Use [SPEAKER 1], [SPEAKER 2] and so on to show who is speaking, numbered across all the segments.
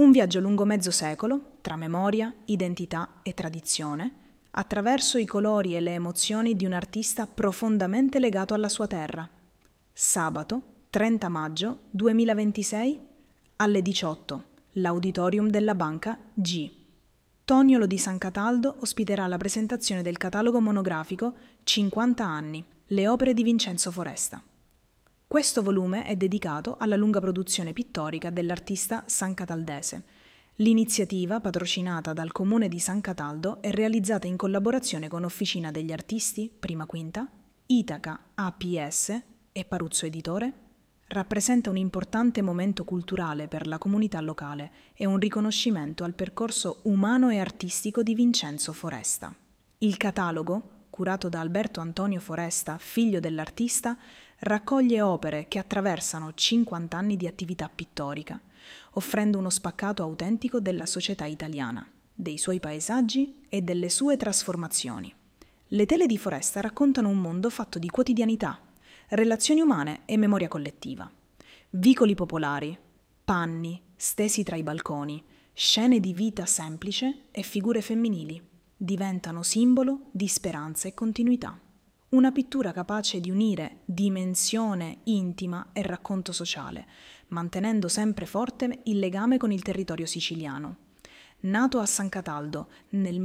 [SPEAKER 1] Un viaggio lungo mezzo secolo, tra memoria, identità e tradizione, attraverso i colori e le emozioni di un artista profondamente legato alla sua terra. Sabato, 30 maggio 2026, alle 18, l'Auditorium della Banca G. Toniolo di San Cataldo ospiterà la presentazione del catalogo monografico 50 anni, le opere di Vincenzo Foresta. Questo volume è dedicato alla lunga produzione pittorica dell'artista sancataldese. L'iniziativa, patrocinata dal Comune di San Cataldo, è realizzata in collaborazione con Officina degli Artisti, Prima Quinta, Itaca APS e Paruzzo Editore, rappresenta un importante momento culturale per la comunità locale e un riconoscimento al percorso umano e artistico di Vincenzo Foresta. Il catalogo, curato da Alberto Antonio Foresta, figlio dell'artista, raccoglie opere che attraversano 50 anni di attività pittorica, offrendo uno spaccato autentico della società italiana, dei suoi paesaggi e delle sue trasformazioni. Le tele di Foresta raccontano un mondo fatto di quotidianità, relazioni umane e memoria collettiva. Vicoli popolari, panni stesi tra i balconi, scene di vita semplice e figure femminili diventano simbolo di speranza e continuità. Una pittura capace di unire dimensione intima e racconto sociale, mantenendo sempre forte il legame con il territorio siciliano. Nato a San Cataldo nel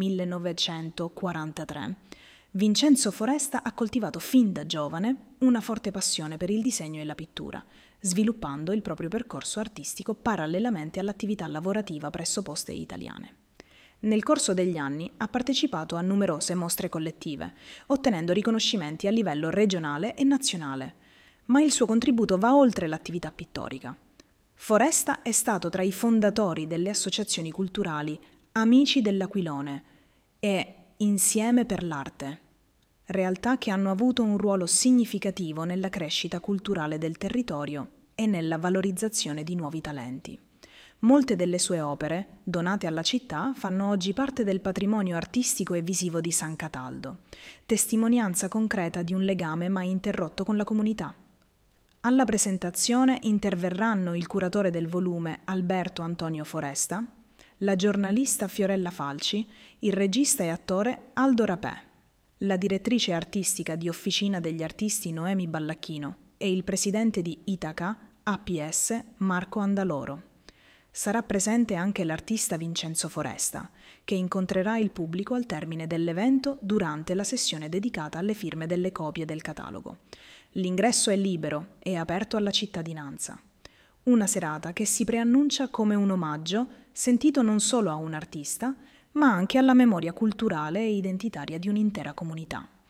[SPEAKER 1] 1943, Vincenzo Foresta ha coltivato fin da giovane una forte passione per il disegno e la pittura, sviluppando il proprio percorso artistico parallelamente all'attività lavorativa presso Poste Italiane. Nel corso degli anni ha partecipato a numerose mostre collettive, ottenendo riconoscimenti a livello regionale e nazionale, ma il suo contributo va oltre l'attività pittorica. Foresta è stato tra i fondatori delle associazioni culturali Amici dell'Aquilone e Insieme per l'Arte, realtà che hanno avuto un ruolo significativo nella crescita culturale del territorio e nella valorizzazione di nuovi talenti. Molte delle sue opere, donate alla città, fanno oggi parte del patrimonio artistico e visivo di San Cataldo, testimonianza concreta di un legame mai interrotto con la comunità. Alla presentazione interverranno il curatore del volume Alberto Antonio Foresta, la giornalista Fiorella Falci, il regista e attore Aldo Rapè, la direttrice artistica di Officina degli Artisti Noemi Ballacchino e il presidente di Itaca APS Marco Andaloro. Sarà presente anche l'artista Vincenzo Foresta, che incontrerà il pubblico al termine dell'evento durante la sessione dedicata alle firme delle copie del catalogo. L'ingresso è libero e aperto alla cittadinanza. Una serata che si preannuncia come un omaggio sentito non solo a un artista, ma anche alla memoria culturale e identitaria di un'intera comunità.